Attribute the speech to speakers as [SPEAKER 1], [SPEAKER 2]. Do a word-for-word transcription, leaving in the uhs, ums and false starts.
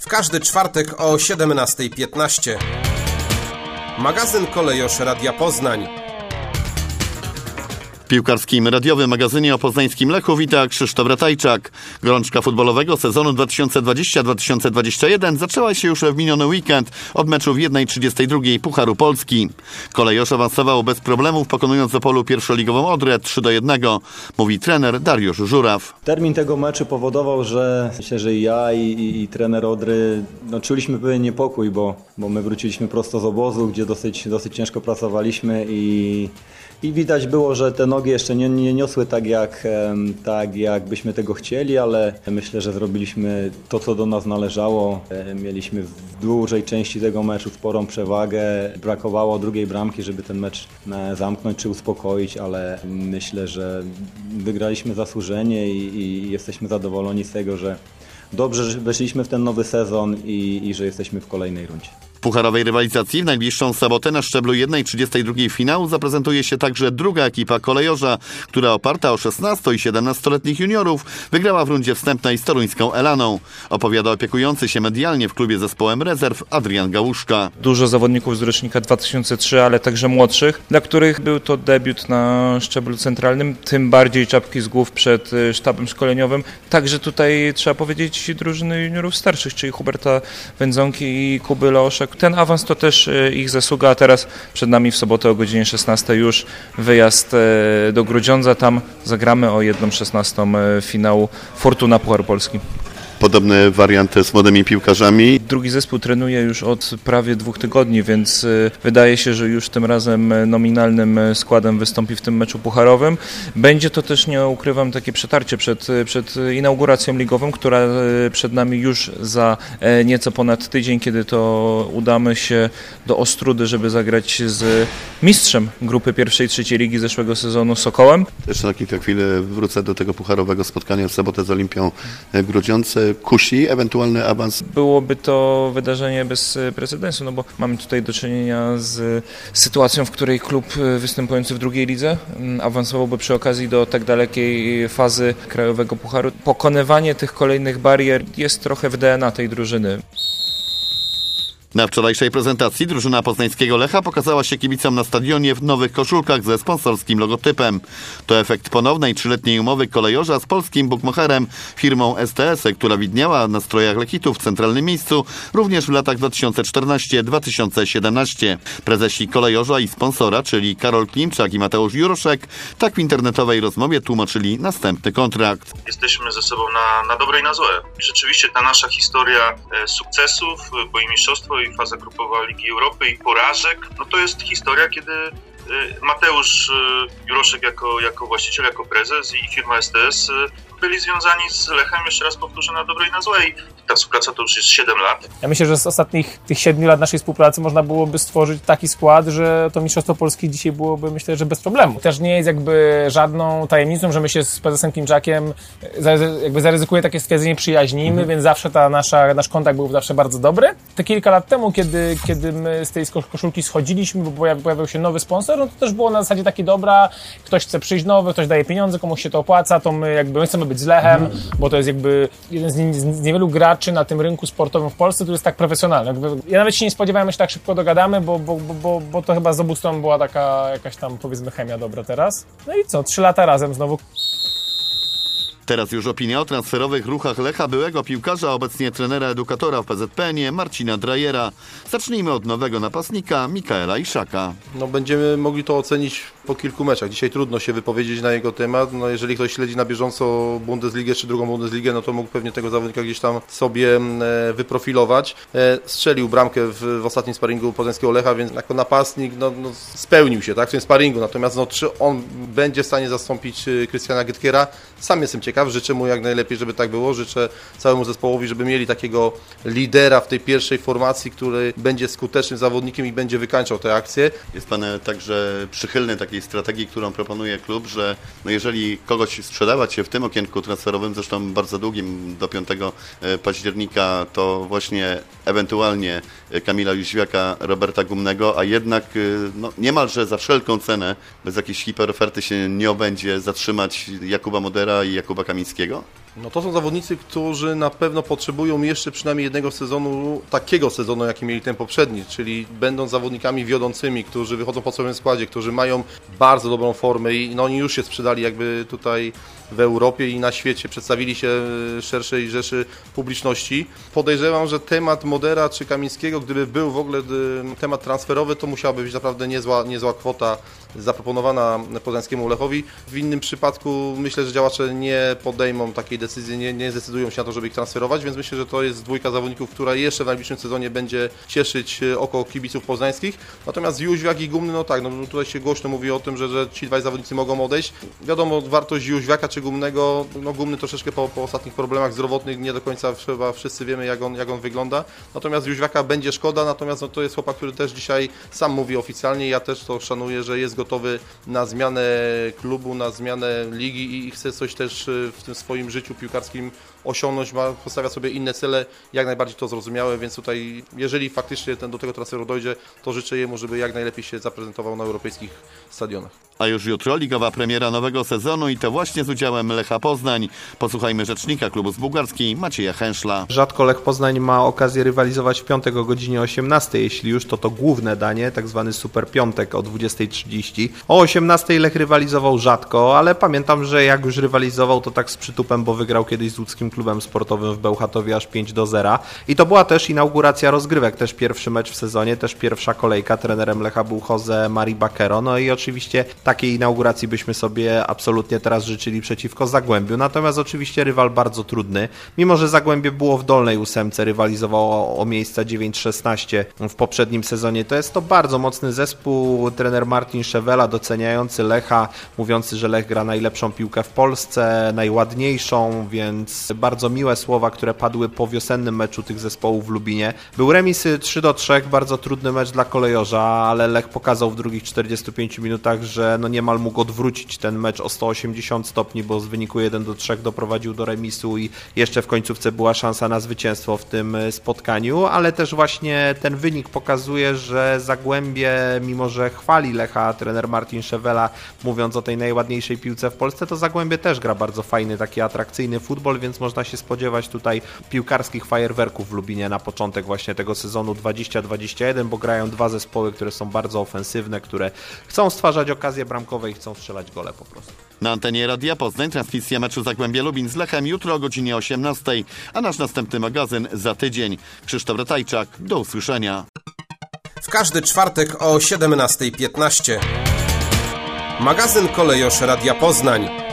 [SPEAKER 1] każdy czwartek o siedemnasta piętnaście. Magazyn Kolejosz Radia Poznań.
[SPEAKER 2] W piłkarskim radiowym magazynie o poznańskim Lechu wita Krzysztof Ratajczak. Gorączka futbolowego sezonu dwa tysiące dwudziestego dwa tysiące dwudziestego pierwszego zaczęła się już w miniony weekend od meczu w jednej trzydziestej drugiej Pucharu Polski. Kolejosz awansował bez problemów, pokonując Opolu pierwszoligową Odrę trzy do jednego, mówi trener Dariusz Żuraw.
[SPEAKER 3] Termin tego meczu powodował, że myślę, że i ja i, i, i trener Odry no, czuliśmy pewien niepokój, bo, bo my wróciliśmy prosto z obozu, gdzie dosyć, dosyć ciężko pracowaliśmy i I widać było, że te nogi jeszcze nie, nie niosły tak jak, tak jak byśmy tego chcieli, ale myślę, że zrobiliśmy to, co do nas należało. Mieliśmy w dużej części tego meczu sporą przewagę. Brakowało drugiej bramki, żeby ten mecz zamknąć czy uspokoić, ale myślę, że wygraliśmy zasłużenie i, i jesteśmy zadowoleni z tego, że dobrze weszliśmy w ten nowy sezon i, i że jesteśmy w kolejnej rundzie.
[SPEAKER 2] W pucharowej rywalizacji w najbliższą sobotę na szczeblu jednej trzydziestej drugiej finału zaprezentuje się także druga ekipa Kolejorza, która oparta o szesnasto- i siedemnastoletnich juniorów wygrała w rundzie wstępnej z toruńską Elaną. Opowiada opiekujący się medialnie w klubie zespołem rezerw Adrian Gałuszka.
[SPEAKER 4] Dużo zawodników z rocznika dwa tysiące trzeciego, ale także młodszych, dla których był to debiut na szczeblu centralnym, tym bardziej czapki z głów przed sztabem szkoleniowym. Także tutaj trzeba powiedzieć drużyny juniorów starszych, czyli Huberta Wędzonki i Kuby Leoszek. Ten awans to też ich zasługa, a teraz przed nami w sobotę o godzinie szesnastej już wyjazd do Grudziądza. Tam zagramy o jedną szesnastą finału Fortuna Pucharu Polski.
[SPEAKER 2] Podobny wariant z młodymi piłkarzami.
[SPEAKER 4] Drugi zespół trenuje już od prawie dwóch tygodni, więc wydaje się, że już tym razem nominalnym składem wystąpi w tym meczu pucharowym. Będzie to też, nie ukrywam, takie przetarcie przed, przed inauguracją ligową, która przed nami już za nieco ponad tydzień, kiedy to udamy się do Ostródy, żeby zagrać z mistrzem grupy pierwszej i trzeciej ligi zeszłego sezonu Sokołem.
[SPEAKER 2] Jeszcze na kilka chwil wrócę do tego pucharowego spotkania w sobotę z Olimpią Grudziądze. Kusi ewentualny awans?
[SPEAKER 4] Byłoby to wydarzenie bez precedensu, no bo mamy tutaj do czynienia z sytuacją, w której klub występujący w drugiej lidze awansowałby przy okazji do tak dalekiej fazy krajowego pucharu. Pokonywanie tych kolejnych barier jest trochę w D N A tej drużyny.
[SPEAKER 2] Na wczorajszej prezentacji drużyna poznańskiego Lecha pokazała się kibicom na stadionie w nowych koszulkach ze sponsorskim logotypem. To efekt ponownej trzyletniej umowy Kolejorza z polskim bukmacherem, firmą S T S, która widniała na strojach Lechitów w centralnym miejscu również w latach dwa tysiące czternastego do dwa tysiące siedemnastego. Prezesi Kolejorza i sponsora, czyli Karol Klimczak i Mateusz Juroszek, tak w internetowej rozmowie tłumaczyli następny kontrakt.
[SPEAKER 5] Jesteśmy ze sobą na, na dobre i na złe. Rzeczywiście ta nasza historia e, sukcesów, bo i mistrzostwo, i faza grupowa Ligi Europy, i porażek, no to jest historia, kiedy Mateusz Juroszek jako, jako właściciel, jako prezes i firma S T S byli związani z Lechem, jeszcze raz powtórzę, na dobre i na złe. I ta współpraca to już jest siedem lat.
[SPEAKER 6] Ja myślę, że z ostatnich tych siedmiu lat naszej współpracy można byłoby stworzyć taki skład, że to Mistrzostwo Polski dzisiaj byłoby, myślę, że bez problemu. Też nie jest jakby żadną tajemnicą, że my się z prezesem Klimczakiem jakby zaryzykuję takie stwierdzenie przyjaźnimy, mhm. więc zawsze ta nasza, nasz kontakt był zawsze bardzo dobry. Te kilka lat temu, kiedy, kiedy my z tej koszulki schodziliśmy, bo pojawił się nowy sponsor, no to też było na zasadzie takie dobra, ktoś chce przyjść nowy, ktoś daje pieniądze, komuś się to opłaca, to my jakby my chcemy być z Lechem, mhm. bo to jest jakby jeden z, nie, z niewielu graczy na tym rynku sportowym w Polsce, który jest tak profesjonalny. Jakby ja nawet się nie spodziewałem, że tak szybko dogadamy, bo, bo, bo, bo, bo to chyba z obu stron była taka jakaś tam, powiedzmy, chemia dobra teraz. No i co, trzy lata razem znowu.
[SPEAKER 2] Teraz już opinia o transferowych ruchach Lecha byłego piłkarza, obecnie trenera edukatora w P Z P N-ie Marcina Drajera. Zacznijmy od nowego napastnika Mikaela Iszaka.
[SPEAKER 7] No, będziemy mogli to ocenić po kilku meczach. Dzisiaj trudno się wypowiedzieć na jego temat. No, jeżeli ktoś śledzi na bieżąco Bundesligę czy drugą Bundesligę, no to mógł pewnie tego zawodnika gdzieś tam sobie wyprofilować. Strzelił bramkę w, w ostatnim sparingu poznańskiego Lecha, więc jako napastnik no, no, spełnił się tak, w tym sparingu. Natomiast no, czy on będzie w stanie zastąpić Krystiana Gytkiera? Sam jestem ciekaw. Życzę mu jak najlepiej, żeby tak było. Życzę całemu zespołowi, żeby mieli takiego lidera w tej pierwszej formacji, który będzie skutecznym zawodnikiem i będzie wykańczał te akcje.
[SPEAKER 2] Jest Pan także przychylny takiej strategii, którą proponuje klub, że no jeżeli kogoś sprzedawać się w tym okienku transferowym, zresztą bardzo długim, do piątego października, to właśnie ewentualnie Kamila Jóźwiaka, Roberta Gumnego, a jednak no, niemalże za wszelką cenę, bez jakiejś hiperoferty się nie obędzie, zatrzymać Jakuba Modera i Jakuba Kamińskiego?
[SPEAKER 7] No to są zawodnicy, którzy na pewno potrzebują jeszcze przynajmniej jednego sezonu, takiego sezonu, jaki mieli ten poprzedni, czyli będą zawodnikami wiodącymi, którzy wychodzą po swoim składzie, którzy mają bardzo dobrą formę i no, oni już się sprzedali jakby tutaj w Europie i na świecie, przedstawili się szerszej rzeszy publiczności. Podejrzewam, że temat Modera czy Kamińskiego, gdyby był w ogóle temat transferowy, to musiałaby być naprawdę niezła, niezła kwota zaproponowana poznańskiemu Lechowi. W innym przypadku myślę, że działacze nie podejmą takiej decyzji, nie, nie zdecydują się na to, żeby ich transferować, więc myślę, że to jest dwójka zawodników, która jeszcze w najbliższym sezonie będzie cieszyć oko kibiców poznańskich. Natomiast Jóźwiak i Gumny, no tak, no tutaj się głośno mówi o tym, że, że ci dwaj zawodnicy mogą odejść. Wiadomo, wartość Jóźwiaka czy Gumnego, no Gumny troszeczkę po, po ostatnich problemach zdrowotnych, nie do końca chyba wszyscy wiemy, jak on, jak on wygląda. Natomiast Jóźwiaka będzie szkoda, natomiast no, to jest chłopak, który też dzisiaj sam mówi oficjalnie, ja też to szanuję, że jest gotowy na zmianę klubu, na zmianę ligi i chce coś też w tym swoim życiu piłkarskim osiągnąć, ma, postawia sobie inne cele, jak najbardziej to zrozumiałe, więc tutaj, jeżeli faktycznie ten, do tego transferu dojdzie, to życzę jemu, żeby jak najlepiej się zaprezentował na europejskich stadionach.
[SPEAKER 2] A już jutro ligowa premiera nowego sezonu i to właśnie z udziałem Lecha Poznań. Posłuchajmy rzecznika klubu z Bułgarskiej, Macieja Hęszla.
[SPEAKER 8] Rzadko Lech Poznań ma okazję rywalizować w piątek o godzinie osiemnastej. Jeśli już, to to główne danie, tak zwany Super Piątek o dwudziestej trzydzieści. O osiemnastej Lech rywalizował rzadko, ale pamiętam, że jak już rywalizował, to tak z przytupem, bo wygrał kiedyś z łódzkim klubem sportowym w Bełchatowie aż pięć do zera. I to była też inauguracja rozgrywek, też pierwszy mecz w sezonie, też pierwsza kolejka. Trenerem Lecha był Jose Mari Bakero. No i oczywiście takiej inauguracji byśmy sobie absolutnie teraz życzyli przeciwko Zagłębiu. Natomiast oczywiście rywal bardzo trudny. Mimo że Zagłębie było w dolnej ósemce, rywalizowało o, o miejsca dziewięć szesnaście w poprzednim sezonie. To jest to bardzo mocny zespół. Trener Martin Szewela doceniający Lecha, mówiący, że Lech gra najlepszą piłkę w Polsce, najładniejszą, więc bardzo miłe słowa, które padły po wiosennym meczu tych zespołów w Lubinie. Był remis trzy do trzech, bardzo trudny mecz dla Kolejorza, ale Lech pokazał w drugich czterdziestu pięciu minutach, że no niemal mógł odwrócić ten mecz o sto osiemdziesiąt stopni, bo z wyniku jeden do trzech doprowadził do remisu i jeszcze w końcówce była szansa na zwycięstwo w tym spotkaniu, ale też właśnie ten wynik pokazuje, że Zagłębie, mimo że chwali Lecha trener Martin Szewela, mówiąc o tej najładniejszej piłce w Polsce, to Zagłębie też gra bardzo fajny, taki atrakcyjny futbol, więc można się spodziewać tutaj piłkarskich fajerwerków w Lubinie na początek właśnie tego sezonu dwadzieścia dwadzieścia jeden, bo grają dwa zespoły, które są bardzo ofensywne, które chcą stwarzać okazje bramkowe i chcą strzelać gole po prostu.
[SPEAKER 2] Na antenie Radia Poznań transmisja meczu Zagłębia Lubin z Lechem jutro o godzinie osiemnastej, a nasz następny magazyn za tydzień. Krzysztof Ratajczak, do usłyszenia.
[SPEAKER 1] W każdy czwartek o siedemnastej piętnaście. Magazyn Kolejosz Radia Poznań.